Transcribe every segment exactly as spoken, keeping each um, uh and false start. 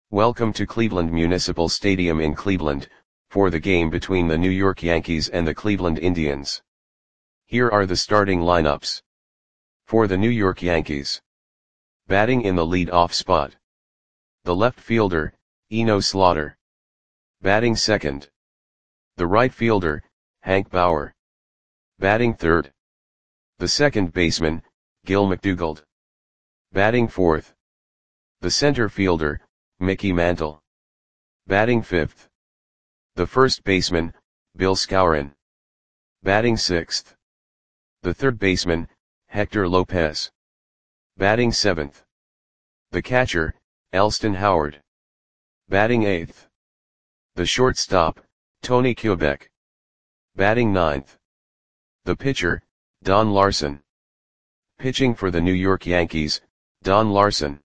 Welcome to Cleveland Municipal Stadium in Cleveland, for the game between the New York Yankees and the Cleveland Indians. Here are the starting lineups. For the New York Yankees. Batting in the lead-off spot. The left fielder, Eno Slaughter. Batting second. The right fielder, Hank Bauer. Batting third. The second baseman, Gil McDougald. Batting fourth. The center fielder, Mickey Mantle. Batting fifth. The first baseman, Bill Skowron. Batting sixth. The third baseman, Hector Lopez. Batting seventh. The catcher, Elston Howard. Batting eighth. The shortstop, Tony Kubek. Batting ninth. The pitcher, Don Larsen. Pitching for the New York Yankees, Don Larsen.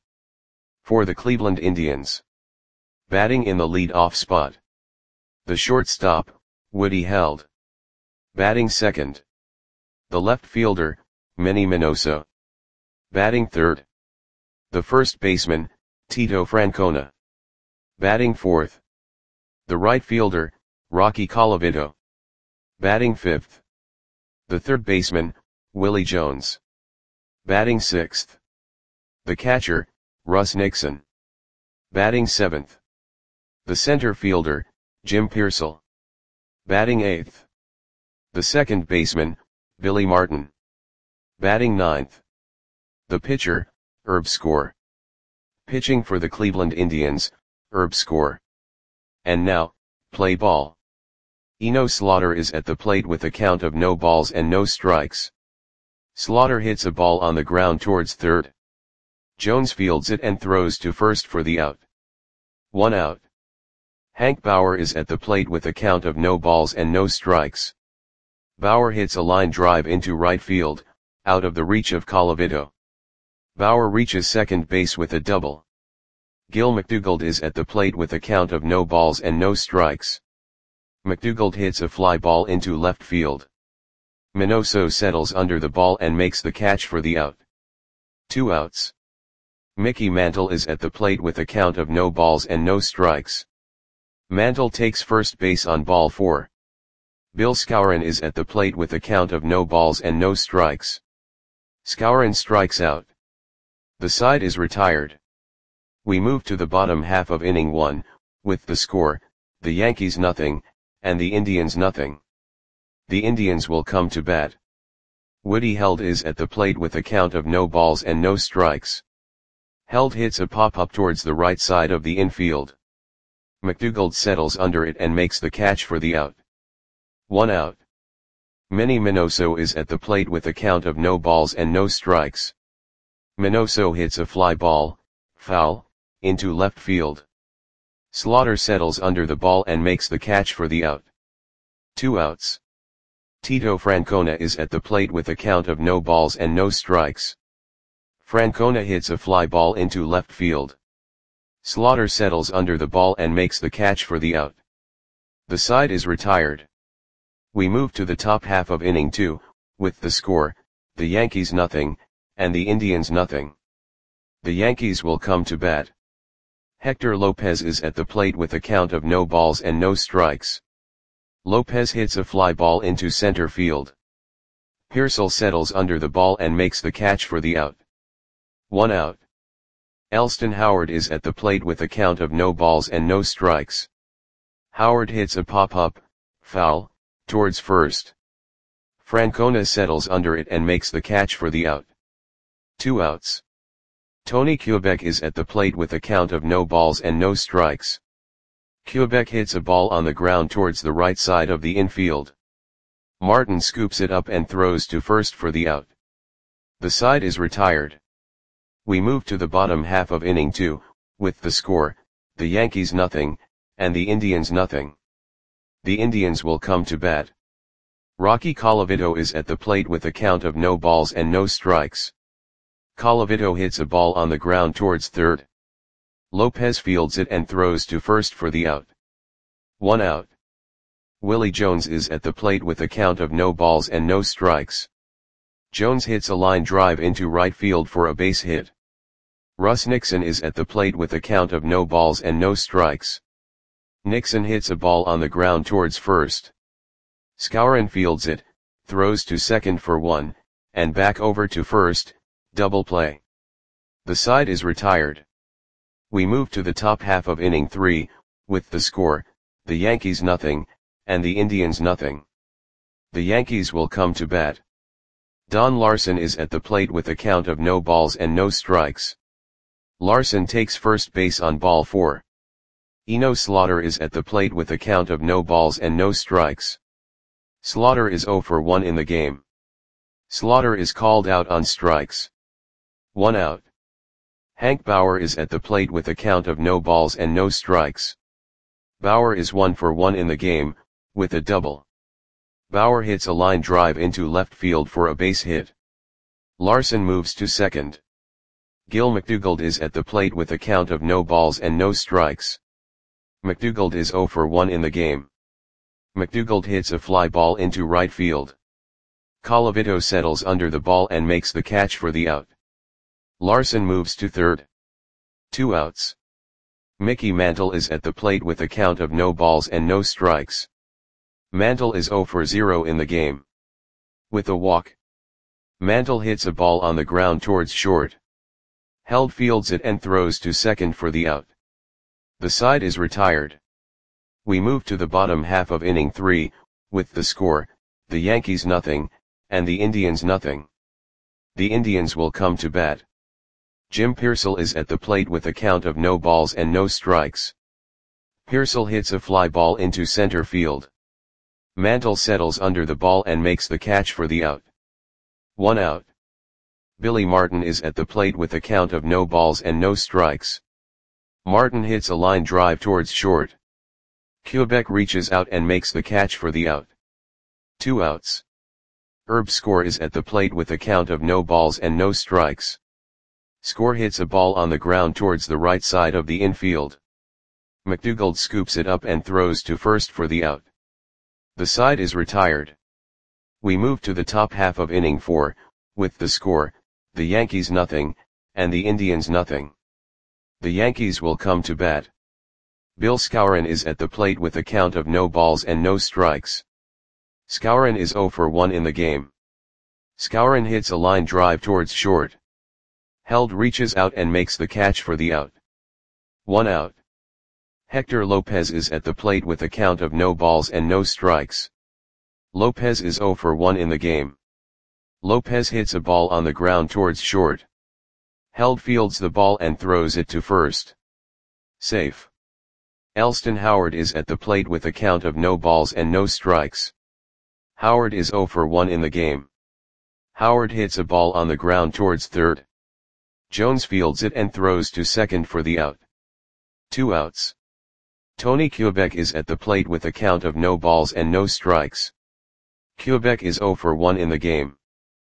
For the Cleveland Indians. Batting in the lead-off spot. The shortstop, Woody Held. Batting second. The left fielder, Manny Minoso. Batting third. The first baseman, Tito Francona. Batting fourth. The right fielder, Rocky Colavito. Batting fifth. The third baseman, Willie Jones. Batting sixth. The catcher, Russ Nixon. Batting seventh. The center fielder, Jim Pearsall. Batting eighth. The second baseman, Billy Martin. Batting ninth. The pitcher, Herb Score. Pitching for the Cleveland Indians, Herb Score. And now, play ball. Eno Slaughter is at the plate with a count of no balls and no strikes. Slaughter hits a ball on the ground towards third. Jones fields it and throws to first for the out. One out. Hank Bauer is at the plate with a count of no balls and no strikes. Bauer hits a line drive into right field, out of the reach of Colavito. Bauer reaches second base with a double. Gil McDougald is at the plate with a count of no balls and no strikes. McDougald hits a fly ball into left field. Minoso settles under the ball and makes the catch for the out. Two outs. Mickey Mantle is at the plate with a count of no balls and no strikes. Mantle takes first base on ball four. Bill Skowron is at the plate with a count of no balls and no strikes. Skowron strikes out. The side is retired. We move to the bottom half of inning one, with the score, the Yankees nothing, and the Indians nothing. The Indians will come to bat. Woody Held is at the plate with a count of no balls and no strikes. Held hits a pop-up towards the right side of the infield. McDougald settles under it and makes the catch for the out. One out. Manny Minoso is at the plate with a count of no balls and no strikes. Minoso hits a fly ball, foul, into left field. Slaughter settles under the ball and makes the catch for the out. Two outs. Tito Francona is at the plate with a count of no balls and no strikes. Francona hits a fly ball into left field. Slaughter settles under the ball and makes the catch for the out. The side is retired. We move to the top half of inning two, with the score, the Yankees nothing, and the Indians nothing. The Yankees will come to bat. Hector Lopez is at the plate with a count of no balls and no strikes. Lopez hits a fly ball into center field. Pearsall settles under the ball and makes the catch for the out. One out. Elston Howard is at the plate with a count of no balls and no strikes. Howard hits a pop-up, foul, towards first. Francona settles under it and makes the catch for the out. Two outs. Tony Kubek is at the plate with a count of no balls and no strikes. Kubek hits a ball on the ground towards the right side of the infield. Martin scoops it up and throws to first for the out. The side is retired. We move to the bottom half of inning two, with the score, the Yankees nothing, and the Indians nothing. The Indians will come to bat. Rocky Colavito is at the plate with a count of no balls and no strikes. Colavito hits a ball on the ground towards third. Lopez fields it and throws to first for the out. One out. Willie Jones is at the plate with a count of no balls and no strikes. Jones hits a line drive into right field for a base hit. Russ Nixon is at the plate with a count of no balls and no strikes. Nixon hits a ball on the ground towards first. Skowron fields it, throws to second for one, and back over to first, double play. The side is retired. We move to the top half of inning three, with the score, the Yankees nothing, and the Indians nothing. The Yankees will come to bat. Don Larsen is at the plate with a count of no balls and no strikes. Larsen takes first base on ball four. Eno Slaughter is at the plate with a count of no balls and no strikes. Slaughter is oh for one in the game. Slaughter is called out on strikes. One out. Hank Bauer is at the plate with a count of no balls and no strikes. Bauer is one for one in the game, with a double. Bauer hits a line drive into left field for a base hit. Larsen moves to second. Gil McDougald is at the plate with a count of no balls and no strikes. McDougald is oh for one in the game. McDougald hits a fly ball into right field. Colavito settles under the ball and makes the catch for the out. Larsen moves to third. Two outs. Mickey Mantle is at the plate with a count of no balls and no strikes. Mantle is oh for zero in the game. With a walk. Mantle hits a ball on the ground towards short. Held fields it and throws to second for the out. The side is retired. We move to the bottom half of inning three, with the score, the Yankees nothing, and the Indians nothing. The Indians will come to bat. Jim Piersall is at the plate with a count of no balls and no strikes. Piersall hits a fly ball into center field. Mantle settles under the ball and makes the catch for the out. One out. Billy Martin is at the plate with a count of no balls and no strikes. Martin hits a line drive towards short. Quebec reaches out and makes the catch for the out. Two outs. Herb Score is at the plate with a count of no balls and no strikes. Score hits a ball on the ground towards the right side of the infield. McDougald scoops it up and throws to first for the out. The side is retired. We move to the top half of inning four, with the score, the Yankees nothing, and the Indians nothing. The Yankees will come to bat. Bill Skowron is at the plate with a count of no balls and no strikes. Skowron is oh for one in the game. Skowron hits a line drive towards short. Held reaches out and makes the catch for the out. One out. Hector Lopez is at the plate with a count of no balls and no strikes. Lopez is oh for one in the game. Lopez hits a ball on the ground towards short. Held fields the ball and throws it to first. Safe. Elston Howard is at the plate with a count of no balls and no strikes. Howard is oh for one in the game. Howard hits a ball on the ground towards third. Jones fields it and throws to second for the out. Two outs. Tony Quebec is at the plate with a count of no balls and no strikes. Quebec is oh for one in the game.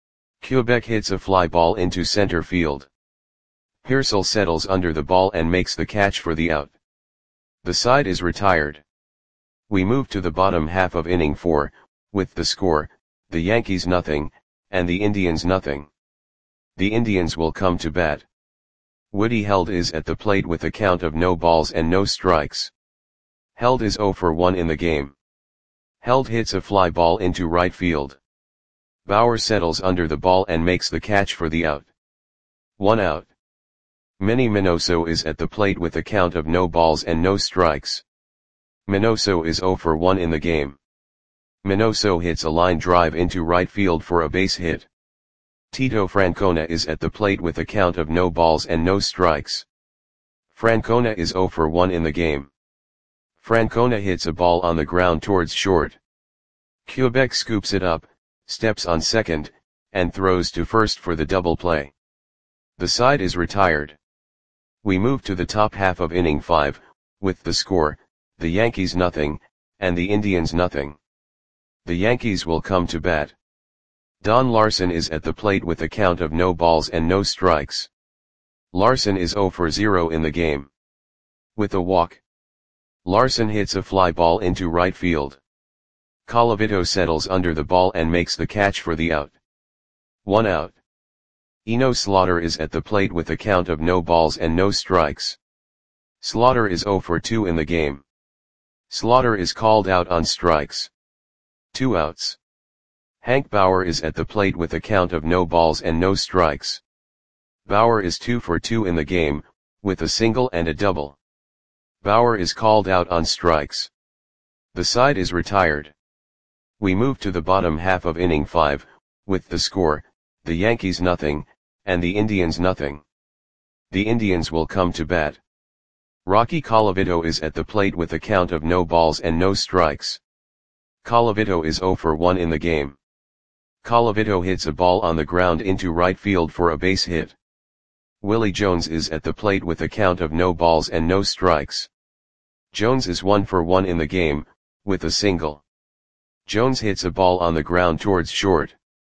Quebec hits a fly ball into center field. Piersall settles under the ball and makes the catch for the out. The side is retired. We move to the bottom half of inning four, with the score, the Yankees nothing, and the Indians nothing. The Indians will come to bat. Woody Held is at the plate with a count of no balls and no strikes. Held is oh for one in the game. Held hits a fly ball into right field. Bauer settles under the ball and makes the catch for the out. One out. Manny Minoso is at the plate with a count of no balls and no strikes. Minoso is oh for one in the game. Minoso hits a line drive into right field for a base hit. Tito Francona is at the plate with a count of no balls and no strikes. Francona is oh for one in the game. Francona hits a ball on the ground towards short. Quebec scoops it up, steps on second, and throws to first for the double play. The side is retired. We move to the top half of inning five, with the score, the Yankees nothing, and the Indians nothing. The Yankees will come to bat. Don Larsen is at the plate with a count of no balls and no strikes. Larsen is oh for zero in the game. With a walk. Larsen hits a fly ball into right field. Colavito settles under the ball and makes the catch for the out. One out. Eno Slaughter is at the plate with a count of no balls and no strikes. Slaughter is zero for two in the game. Slaughter is called out on strikes. Two outs. Hank Bauer is at the plate with a count of no balls and no strikes. Bauer is two for two in the game, with a single and a double. Bauer is called out on strikes. The side is retired. We move to the bottom half of inning five, with the score, the Yankees nothing, and the Indians nothing. The Indians will come to bat. Rocky Colavito is at the plate with a count of no balls and no strikes. Colavito is zero for one in the game. Colavito hits a ball on the ground into right field for a base hit. Willie Jones is at the plate with a count of no balls and no strikes. Jones is one for one in the game, with a single. Jones hits a ball on the ground towards short.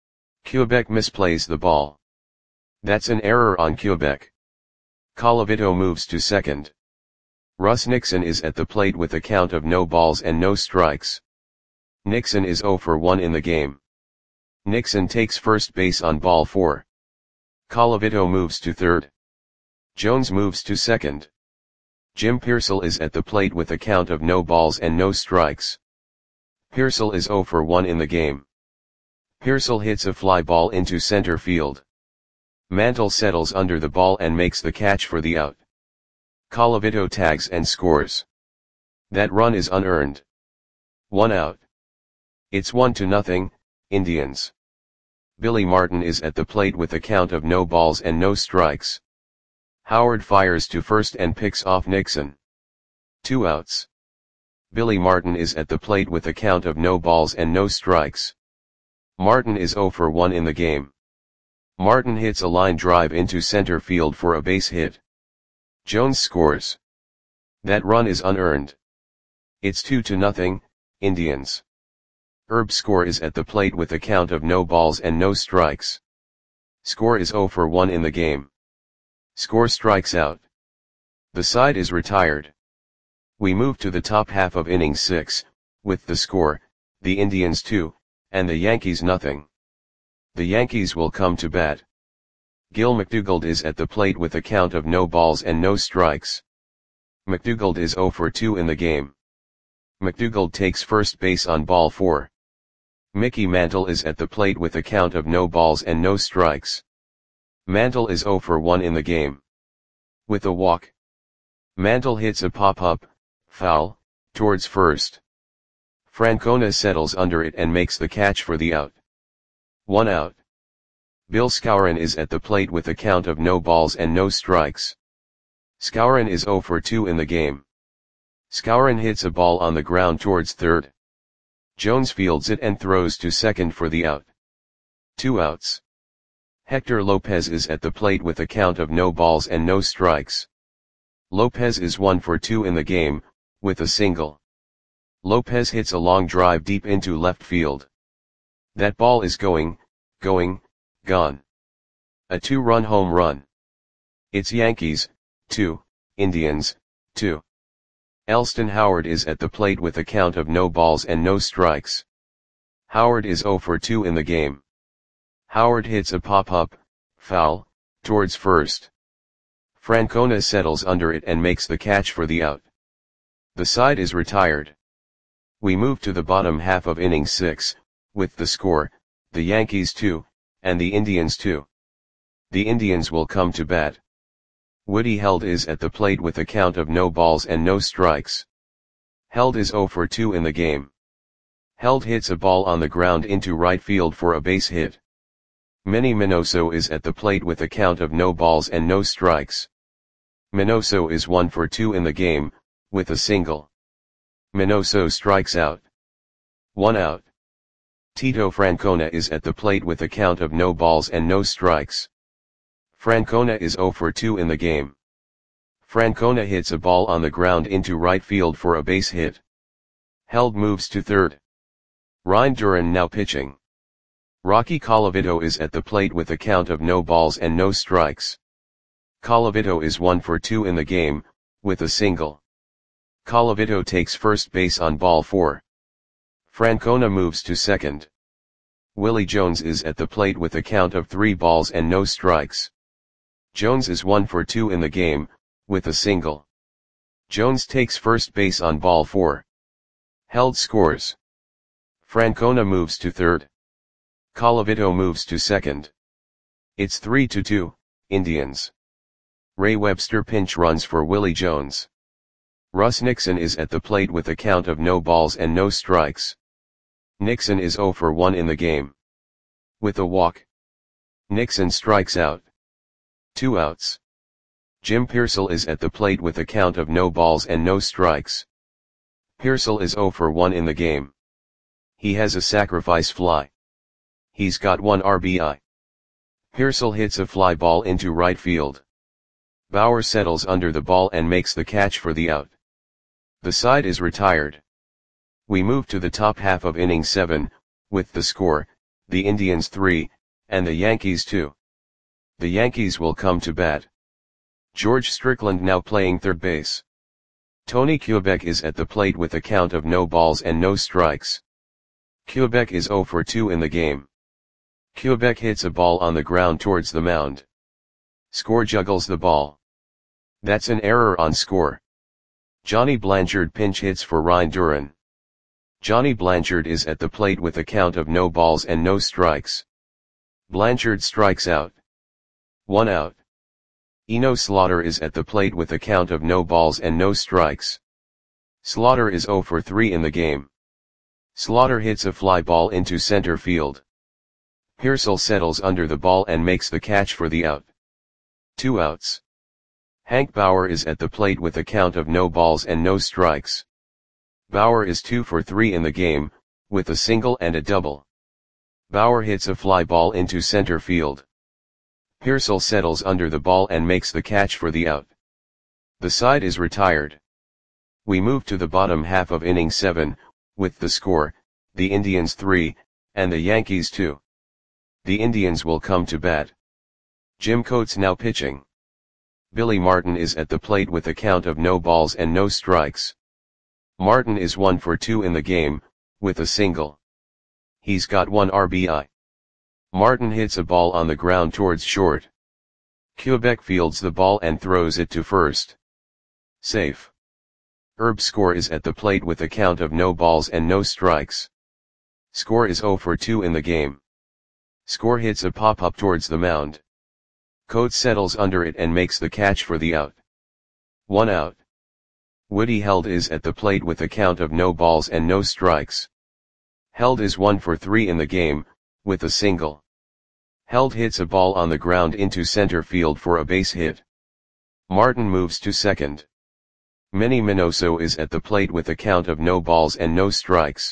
Quebec misplays the ball. That's an error on Quebec. Colavito moves to second. Russ Nixon is at the plate with a count of no balls and no strikes. Nixon is zero for one in the game. Nixon takes first base on ball four. Colavito moves to third. Jones moves to second. Jim Piersall is at the plate with a count of no balls and no strikes. Piersall is zero for one in the game. Piersall hits a fly ball into center field. Mantle settles under the ball and makes the catch for the out. Colavito tags and scores. That run is unearned. One out. It's one to nothing, Indians. Billy Martin is at the plate with a count of no balls and no strikes. Howard fires to first and picks off Nixon. Two outs. Billy Martin is at the plate with a count of no balls and no strikes. Martin is zero for one in the game. Martin hits a line drive into center field for a base hit. Jones scores. That run is unearned. It's two to nothing, Indians. Herb Score is at the plate with a count of no balls and no strikes. Score is zero for one in the game. Score strikes out. The side is retired. We move to the top half of inning six, with the score, the Indians two, and the Yankees nothing. The Yankees will come to bat. Gil McDougald is at the plate with a count of no balls and no strikes. McDougald is zero for two in the game. McDougald takes first base on ball four. Mickey Mantle is at the plate with a count of no balls and no strikes. Mantle is zero for one in the game. With a walk. Mantle hits a pop-up, foul, towards first. Francona settles under it and makes the catch for the out. One out. Bill Skowron is at the plate with a count of no balls and no strikes. Skowron is zero for two in the game. Skowron hits a ball on the ground towards third. Jones fields it and throws to second for the out. Two outs. Hector Lopez is at the plate with a count of no balls and no strikes. Lopez is one for two in the game, with a single. Lopez hits a long drive deep into left field. That ball is going, going, gone. A two-run home run. It's Yankees, two, Indians, two. Elston Howard is at the plate with a count of no balls and no strikes. Howard is zero for two in the game. Howard hits a pop-up, foul, towards first. Francona settles under it and makes the catch for the out. The side is retired. We move to the bottom half of inning six, with the score, the Yankees two, and the Indians two. The Indians will come to bat. Woody Held is at the plate with a count of no balls and no strikes. Held is zero for two in the game. Held hits a ball on the ground into right field for a base hit. Manny Minoso is at the plate with a count of no balls and no strikes. Minoso is one for two in the game, with a single. Minoso strikes out. One out. Tito Francona is at the plate with a count of no balls and no strikes. Francona is zero for two in the game. Francona hits a ball on the ground into right field for a base hit. Held moves to third. Ryan Duran now pitching. Rocky Colavito is at the plate with a count of no balls and no strikes. Colavito is one for two in the game, with a single. Colavito takes first base on ball four. Francona moves to second. Willie Jones is at the plate with a count of three balls and no strikes. Jones is one for two in the game, with a single. Jones takes first base on ball four. Held scores. Francona moves to third. Colavito moves to second. It's three to two, Indians. Ray Webster pinch runs for Willie Jones. Russ Nixon is at the plate with a count of no balls and no strikes. Nixon is zero for one in the game. With a walk. Nixon strikes out. Two outs. Jim Pearsall is at the plate with a count of no balls and no strikes. Pearsall is zero for one in the game. He has a sacrifice fly. He's got one R B I. Pearsall hits a fly ball into right field. Bauer settles under the ball and makes the catch for the out. The side is retired. We move to the top half of inning seven, with the score, the Indians three, and the Yankees two. The Yankees will come to bat. George Strickland now playing third base. Tony Kubek is at the plate with a count of no balls and no strikes. Kubek is zero for two in the game. Kubek hits a ball on the ground towards the mound. Score juggles the ball. That's an error on score. Johnny Blanchard pinch hits for Ryan Duran. Johnny Blanchard is at the plate with a count of no balls and no strikes. Blanchard strikes out. One out. Eno Slaughter is at the plate with a count of no balls and no strikes. Slaughter is zero for three in the game. Slaughter hits a fly ball into center field. Pearsall settles under the ball and makes the catch for the out. Two outs. Hank Bauer is at the plate with a count of no balls and no strikes. Bauer is two for three in the game, with a single and a double. Bauer hits a fly ball into center field. Pearsall settles under the ball and makes the catch for the out. The side is retired. We move to the bottom half of inning seven, with the score, the Indians three, and the Yankees two. The Indians will come to bat. Jim Coates now pitching. Billy Martin is at the plate with a count of no balls and no strikes. Martin is one for two in the game, with a single. He's got one R B I. Martin hits a ball on the ground towards short. Kubek fields the ball and throws it to first. Safe. Herb Score is at the plate with a count of no balls and no strikes. Score is zero for two in the game. Score hits a pop-up towards the mound. Coates settles under it and makes the catch for the out. One out. Woody Held is at the plate with a count of no balls and no strikes. Held is one for three in the game, with a single. Held hits a ball on the ground into center field for a base hit. Martin moves to second. Manny Minoso is at the plate with a count of no balls and no strikes.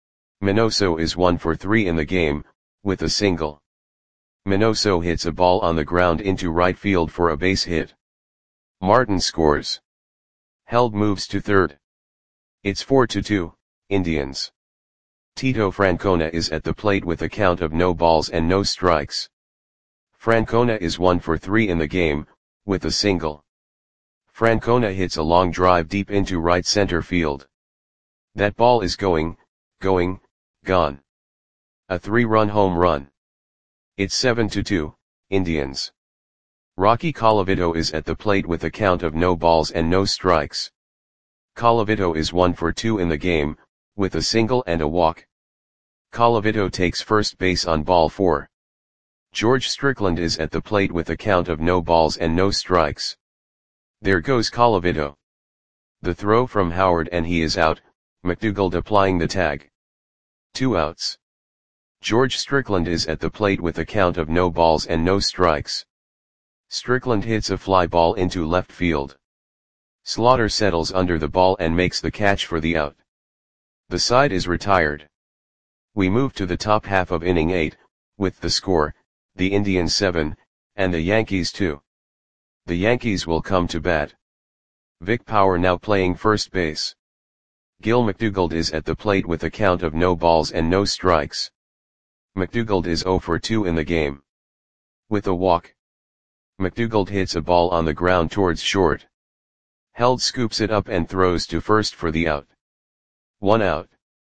Minoso is one for three in the game, with a single. Minoso hits a ball on the ground into right field for a base hit. Martin scores. Held moves to third. It's four to two, Indians. Tito Francona is at the plate with a count of no balls and no strikes. Francona is one for three in the game, with a single. Francona hits a long drive deep into right center field. That ball is going, going, gone. A three-run home run. It's seven to two, Indians. Rocky Colavito is at the plate with a count of no balls and no strikes. Colavito is one for two in the game, with a single and a walk. Colavito takes first base on ball four. George Strickland is at the plate with a count of no balls and no strikes. There goes Colavito. The throw from Howard and he is out, McDougald applying the tag. Two outs. George Strickland is at the plate with a count of no balls and no strikes. Strickland hits a fly ball into left field. Slaughter settles under the ball and makes the catch for the out. The side is retired. We move to the top half of inning eight, with the score, the Indians seven, and the Yankees two. The Yankees will come to bat. Vic Power now playing first base. Gil McDougald is at the plate with a count of no balls and no strikes. McDougald is zero for two in the game. With a walk. McDougald hits a ball on the ground towards short. Held scoops it up and throws to first for the out. One out.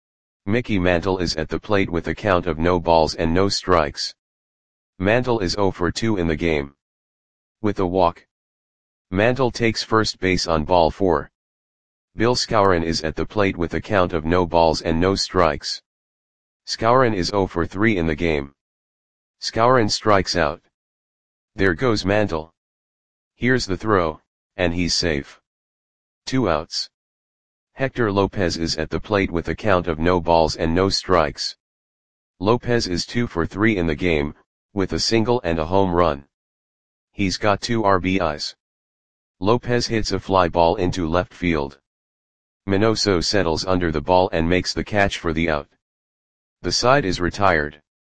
Mickey Mantle is at the plate with a count of no balls and no strikes. Mantle is zero for two in the game. With a walk. Mantle takes first base on ball four. Bill Skowron is at the plate with a count of no balls and no strikes. Skowron is zero for three in the game. Skowron strikes out. There goes Mantle. Here's the throw, and he's safe. Two outs. Hector Lopez is at the plate with a count of no balls and no strikes. Lopez is two for three in the game, with a single and a home run. He's got two R B Is. Lopez hits a fly ball into left field. Minoso settles under the ball and makes the catch for the out. The side is retired.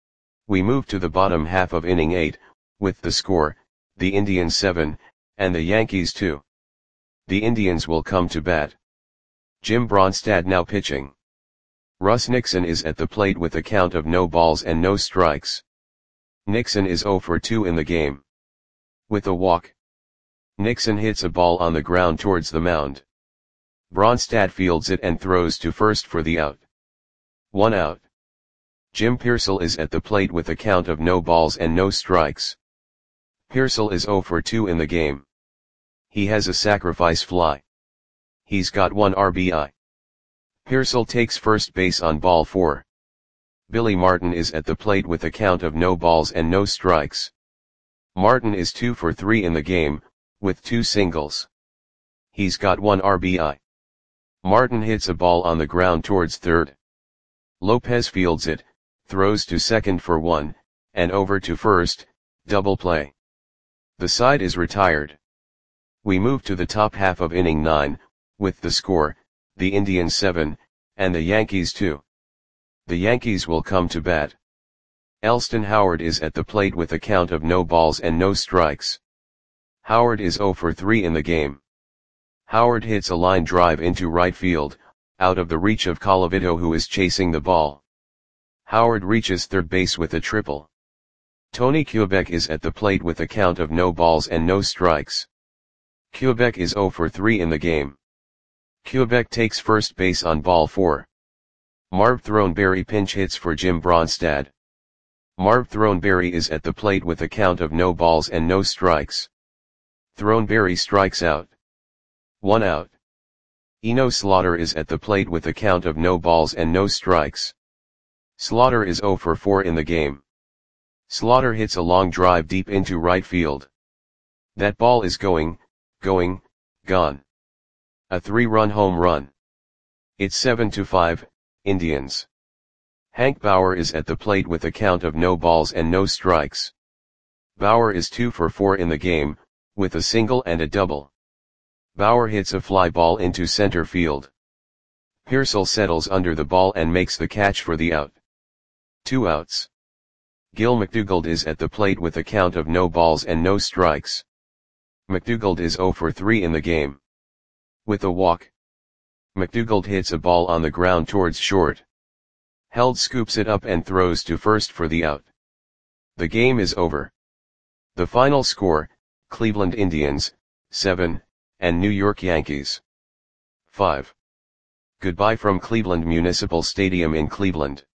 We move to the bottom half of inning eight, with the score, the Indians seven, and the Yankees two. The Indians will come to bat. Jim Bronstad now pitching. Russ Nixon is at the plate with a count of no balls and no strikes. Nixon is zero for two in the game. With a walk. Nixon hits a ball on the ground towards the mound. Bronstad fields it and throws to first for the out. One out. Jim Piersall is at the plate with a count of no balls and no strikes. Piersall is zero for two in the game. He has a sacrifice fly. He's got one R B I. Piersall takes first base on ball four. Billy Martin is at the plate with a count of no balls and no strikes. Martin is two for three in the game, with two singles. He's got one R B I. Martin hits a ball on the ground towards third. Lopez fields it, throws to second for one, and over to first, double play. The side is retired. We move to the top half of inning nine, with the score, the Indians seven, and the Yankees two. The Yankees will come to bat. Elston Howard is at the plate with a count of no balls and no strikes. Howard is zero for three in the game. Howard hits a line drive into right field, out of the reach of Colavito, who is chasing the ball. Howard reaches third base with a triple. Tony Kubek is at the plate with a count of no balls and no strikes. Kubek is zero for three in the game. Kubek takes first base on ball four. Marv Throneberry pinch hits for Jim Bronstad. Marv Throneberry is at the plate with a count of no balls and no strikes. Throneberry strikes out. One out. Eno Slaughter is at the plate with a count of no balls and no strikes. Slaughter is zero for four in the game. Slaughter hits a long drive deep into right field. That ball is going, going, gone. A three-run home run. It's seven to five, Indians. Hank Bauer is at the plate with a count of no balls and no strikes. Bauer is two for four in the game, with a single and a double. Bauer hits a fly ball into center field. Piersall settles under the ball and makes the catch for the out. Two outs. Gil McDougald is at the plate with a count of no balls and no strikes. McDougald is zero for three in the game. With a walk. McDougald hits a ball on the ground towards short. Held scoops it up and throws to first for the out. The game is over. The final score, Cleveland Indians, seven, and New York Yankees, five. Goodbye from Cleveland Municipal Stadium in Cleveland.